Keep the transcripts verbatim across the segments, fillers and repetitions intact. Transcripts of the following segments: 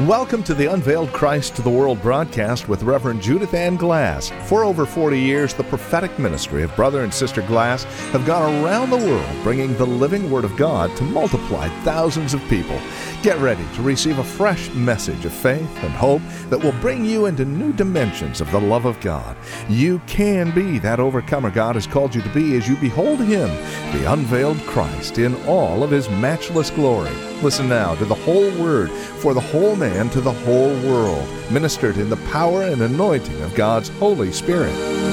Welcome to the Unveiled Christ to the World broadcast with Reverend Judith Ann Glass. For over forty years, the prophetic ministry of Brother and Sister Glass have gone around the world bringing the living Word of God to multiply thousands of people. Get ready to receive a fresh message of faith and hope that will bring you into new dimensions of the love of God. You can be that overcomer God has called you to be as you behold Him, the unveiled Christ, in all of His matchless glory. Listen now to the whole Word for the whole man to the whole world, ministered in the power and anointing of God's Holy Spirit.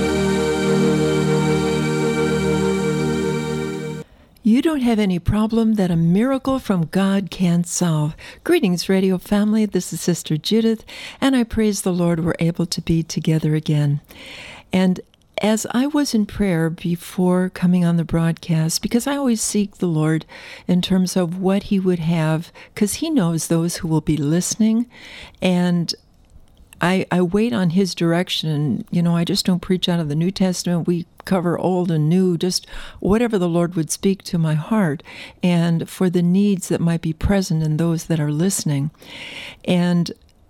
You don't have any problem that a miracle from God can't solve. Greetings, radio family. This is Sister Judith, and I praise the Lord we're able to be together again. And as I was in prayer before coming on the broadcast, because I always seek the Lord in terms of what He would have, because He knows those who will be listening, and I, I wait on His direction. You know, I just don't preach out of the New Testament. We cover old and new, just whatever the Lord would speak to my heart, and for the needs that might be present in those that are listening. And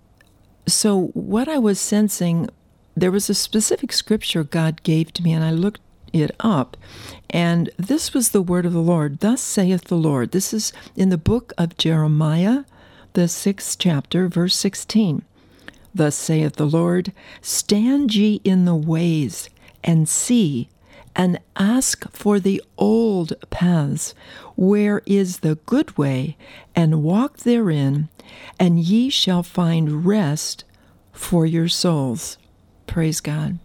so what I was sensing, there was a specific scripture God gave to me, and I looked it up, and this was the word of the Lord. Thus saith the Lord. This is in the book of Jeremiah, the sixth chapter, verse sixteen. Thus saith the Lord, stand ye in the ways, and see, and ask for the old paths, where is the good way, and walk therein, and ye shall find rest for your souls. Praise God.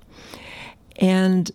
And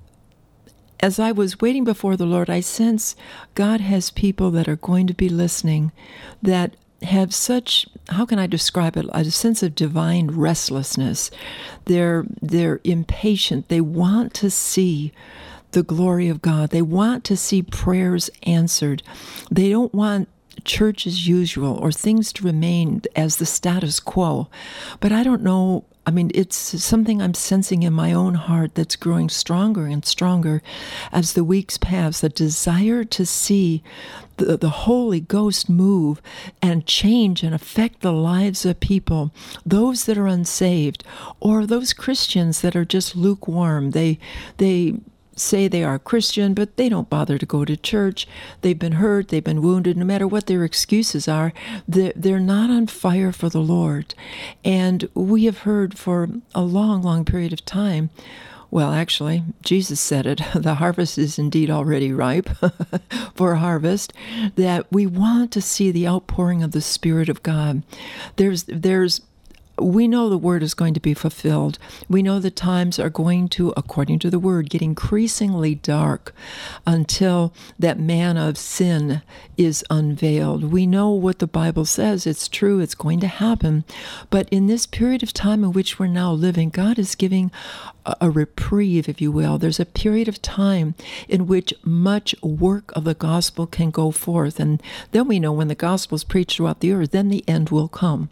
as I was waiting before the Lord, I sense God has people that are going to be listening that have such, how can I describe it, a sense of divine restlessness. They're, they're impatient. They want to see the glory of God. They want to see prayers answered. They don't want church as usual or things to remain as the status quo. But I don't know, I mean, it's something I'm sensing in my own heart that's growing stronger and stronger as the weeks pass, the desire to see the, the Holy Ghost move and change and affect the lives of people, those that are unsaved, or those Christians that are just lukewarm. They, they, say they are Christian, but they don't bother to go to church. They've been hurt, they've been wounded. No matter what their excuses are, they're, they're not on fire for the Lord. And we have heard for a long, long period of time, well, actually, Jesus said it, the harvest is indeed already ripe for harvest, that we want to see the outpouring of the Spirit of God. There's, there's We know the word is going to be fulfilled. We know the times are going to, according to the word, get increasingly dark until that man of sin is unveiled. We know what the Bible says. It's true. It's going to happen. But in this period of time in which we're now living, God is giving a, a reprieve, if you will. There's a period of time in which much work of the gospel can go forth. And then we know when the gospel is preached throughout the earth, then the end will come.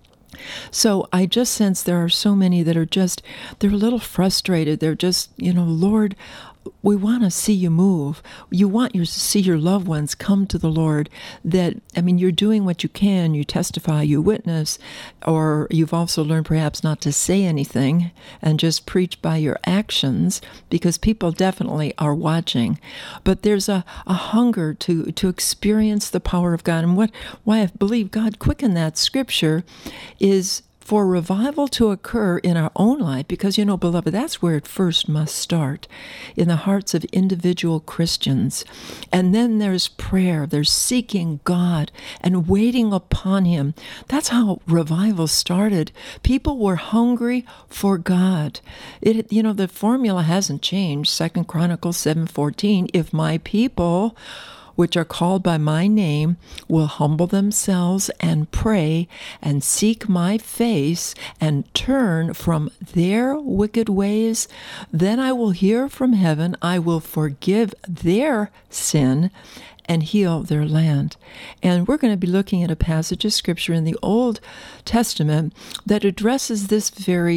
So I just sense there are so many that are just, they're a little frustrated. They're just, you know, Lord, we want to see you move. You want your, to see your loved ones come to the Lord. That, I mean, you're doing what you can. You testify, you witness, or you've also learned perhaps not to say anything and just preach by your actions, because people definitely are watching. But there's a, a hunger to, to experience the power of God. And what why I believe God quickened that scripture is for revival to occur in our own life, because, you know, beloved, that's where it first must start, in the hearts of individual Christians. And then there's prayer, there's seeking God and waiting upon Him. That's how revival started. People were hungry for God. It, you know, the formula hasn't changed. Second Chronicles seven fourteen, if my people, which are called by my name, will humble themselves and pray and seek my face and turn from their wicked ways, then I will hear from heaven, I will forgive their sin and heal their land. And we're going to be looking at a passage of Scripture in the Old Testament that addresses this very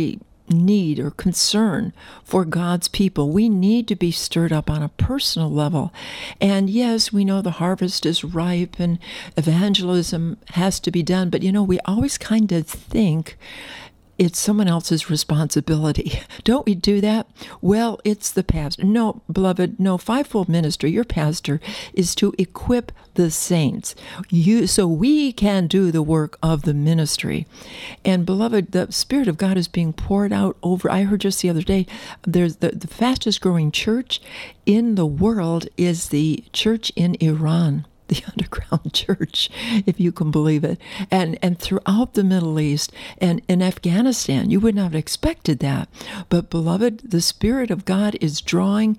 need or concern for God's people. We need to be stirred up on a personal level. And yes, we know the harvest is ripe and evangelism has to be done, but you know, we always kind of think it's someone else's responsibility. Don't we do that? Well, it's the pastor. No, beloved, no, fivefold ministry, your pastor is to equip the saints. You, so we can do the work of the ministry. And beloved, the Spirit of God is being poured out over, I heard just the other day, there's the, the fastest growing church in the world is the church in Iran. The underground church, if you can believe it, and and throughout the Middle East and in Afghanistan. You would not have expected that. But beloved, the Spirit of God is drawing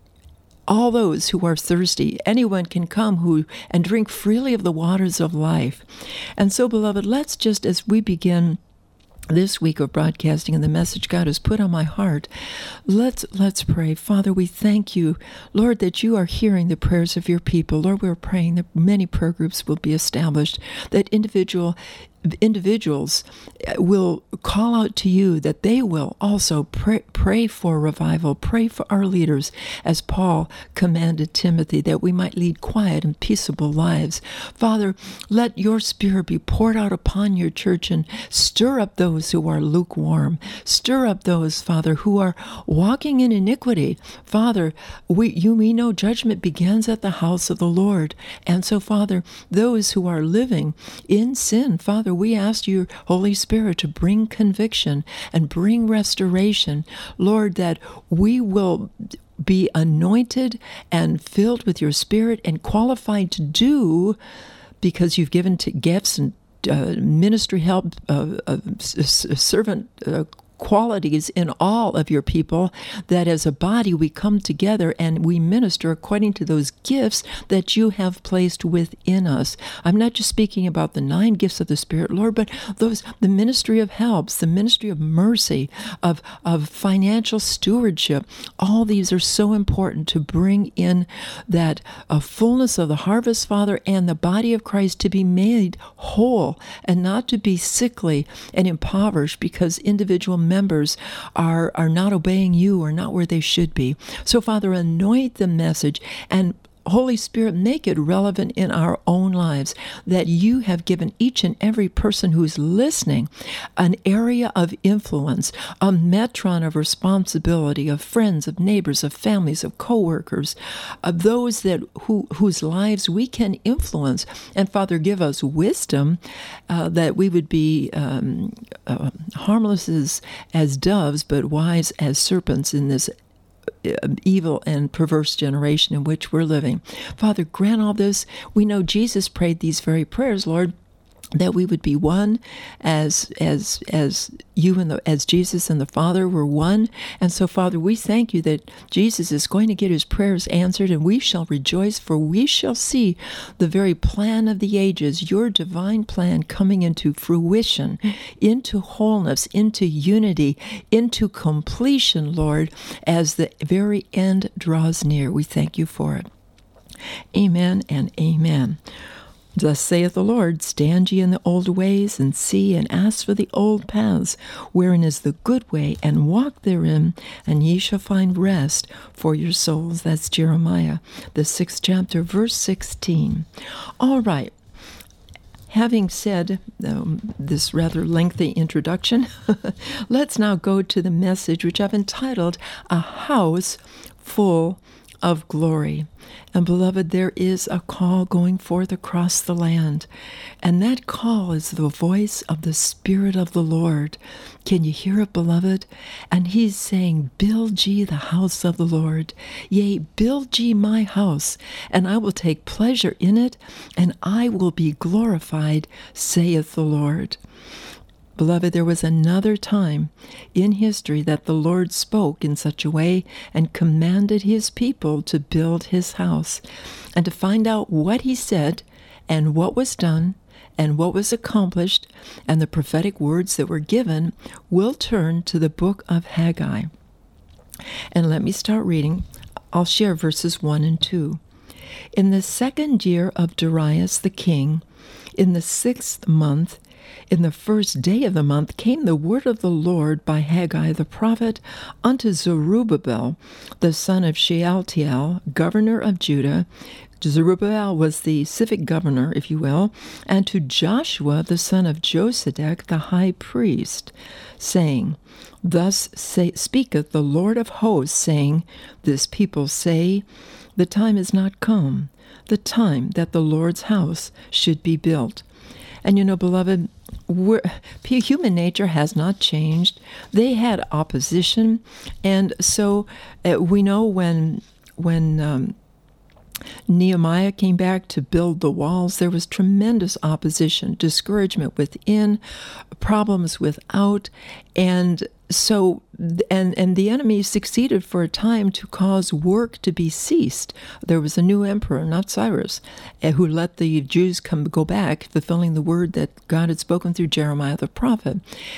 all those who are thirsty. Anyone can come who and drink freely of the waters of life. And so, beloved, let's just, as we begin this week of broadcasting and the message God has put on my heart, let's let's pray. Father, we thank you, Lord, that you are hearing the prayers of your people. Lord, we're praying that many prayer groups will be established, that individual individuals will call out to you, that they will also pray, pray for revival, pray for our leaders, as Paul commanded Timothy, that we might lead quiet and peaceable lives. Father, let your Spirit be poured out upon your church and stir up those who are lukewarm. Stir up those, Father, who are walking in iniquity. Father, we you we know judgment begins at the house of the Lord. And so, Father, those who are living in sin, Father, we ask you, Holy Spirit, to bring conviction and bring restoration. Lord, that we will be anointed and filled with your Spirit and qualified to do, because you've given to gifts and uh, ministry help, uh, uh, servant uh, qualities in all of your people, that as a body we come together and we minister according to those gifts that you have placed within us. I'm not just speaking about the nine gifts of the Spirit, Lord, but those, the ministry of helps, the ministry of mercy, of, of financial stewardship. All these are so important to bring in that uh, fullness of the harvest, Father, and the body of Christ to be made whole and not to be sickly and impoverished because individual members are are not obeying you or not where they should be. So, Father, anoint the message, and Holy Spirit, make it relevant in our own lives, that you have given each and every person who's listening an area of influence, a metron of responsibility, of friends, of neighbors, of families, of co-workers, of those that who whose lives we can influence. And Father, give us wisdom uh, that we would be um, uh, harmless as, as doves, but wise as serpents in this evil and perverse generation in which we're living. Father, grant all this. We know Jesus prayed these very prayers, Lord, that we would be one as as as you and the as Jesus and the Father were one. And so, Father, we thank you that Jesus is going to get his prayers answered, and we shall rejoice, for we shall see the very plan of the ages, your divine plan, coming into fruition, into wholeness, into unity, into completion, Lord, as the very end draws near. We thank you for it. Amen and amen. Thus saith the Lord, stand ye in the old ways, and see, and ask for the old paths, wherein is the good way, and walk therein, and ye shall find rest for your souls. That's Jeremiah, the sixth chapter, verse sixteen. All right. Having said um, this rather lengthy introduction, let's now go to the message which I've entitled, A House Full of Glory. And beloved, there is a call going forth across the land, and that call is the voice of the Spirit of the Lord. Can you hear it, beloved? And he's saying, build ye the house of the Lord. Yea, build ye my house, and I will take pleasure in it, and I will be glorified, saith the Lord. Beloved, there was another time in history that the Lord spoke in such a way and commanded his people to build his house. And to find out what he said and what was done and what was accomplished and the prophetic words that were given, we'll turn to the book of Haggai. And let me start reading. I'll share verses one and two. In the second year of Darius the king, in the sixth month, In the first day of the month came the word of the Lord by Haggai the prophet unto Zerubbabel, the son of Shealtiel, governor of Judah. Zerubbabel was the civic governor, if you will, and to Joshua, the son of Josedech, the high priest, saying, Thus say, speaketh the Lord of hosts, saying, This people say, The time is not come, the time that the Lord's house should be built. And you know, beloved, we're, human nature has not changed. They had opposition, and so uh, we know when when um, Nehemiah came back to build the walls, there was tremendous opposition, discouragement within, problems without, and so and and the enemy succeeded for a time to cause work to be ceased. There was a new emperor, not Cyrus, who let the Jews come go back, fulfilling the word that God had spoken through Jeremiah the prophet.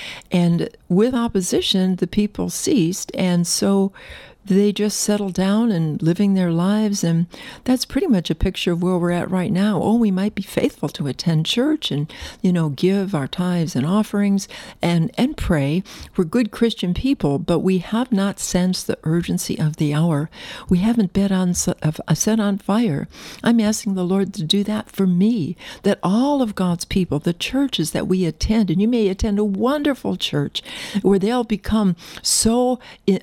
And with opposition, the people ceased, and so they just settled down and living their lives, and that's pretty much a picture of where we're at right now. Oh, we might be faithful to attend church and, you know, give our tithes and offerings and, and pray. We're good Christian people, but we have not sensed the urgency of the hour. We haven't been on, uh, set on fire. I'm asking the Lord to do that for me, that all of God's people, the churches that we attend, and you may attend a wonderful church where they'll become so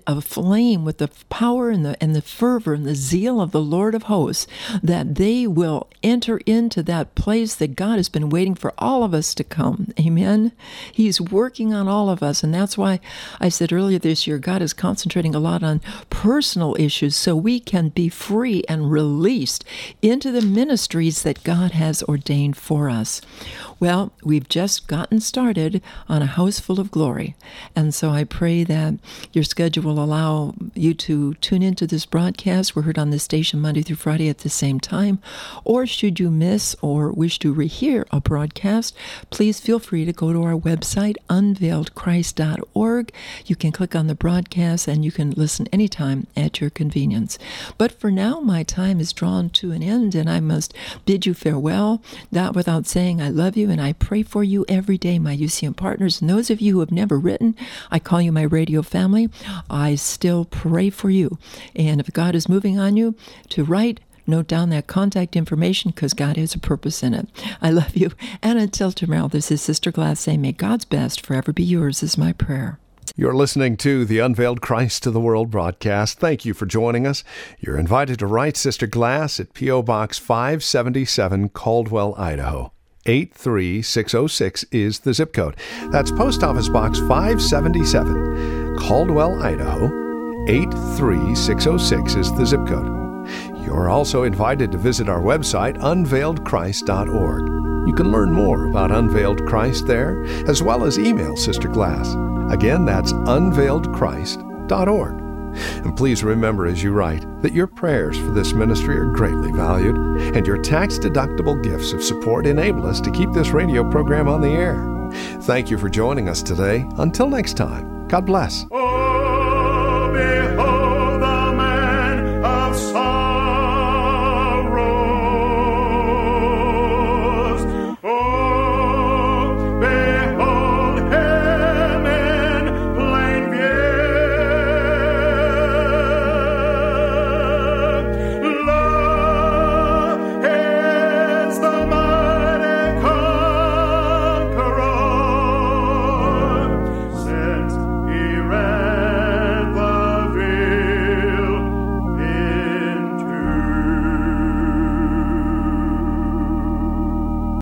aflame with the power and the and the fervor and the zeal of the Lord of hosts, that they will enter into that place that God has been waiting for all of us to come. Amen. He's working on all of us, and that's why I said earlier this year, God is concentrating a lot on personal issues so we can be free and released into the ministries that God has ordained for us. Well, we've just gotten started on a house full of glory, and so I pray that your schedule will allow you to tune into this broadcast. We're heard on this station Monday through Friday at the same time. Or should you miss or wish to rehear a broadcast, please feel free to go to our website, unveiled christ dot org. You can click on the broadcast and you can listen anytime at your convenience. But for now, my time is drawn to an end, and I must bid you farewell, not without saying I love you and I pray for you every day, my U C M partners. And those of you who have never written, I call you my radio family. I still pray for you. And if God is moving on you to write, note down that contact information, because God has a purpose in it. I love you. And until tomorrow, this is Sister Glass saying, may God's best forever be yours is my prayer. You're listening to the Unveiled Christ to the World broadcast. Thank you for joining us. You're invited to write Sister Glass at P O. Box five seventy-seven, Caldwell, Idaho. eight three six oh six is the zip code. That's Post Office Box five seventy-seven, Caldwell, Idaho. eight three six oh six is the zip code. You're also invited to visit our website, unveiled christ dot org. You can learn more about Unveiled Christ there, as well as email Sister Glass. Again, that's unveiled christ dot org. And please remember as you write that your prayers for this ministry are greatly valued, and your tax-deductible gifts of support enable us to keep this radio program on the air. Thank you for joining us today. Until next time, God bless.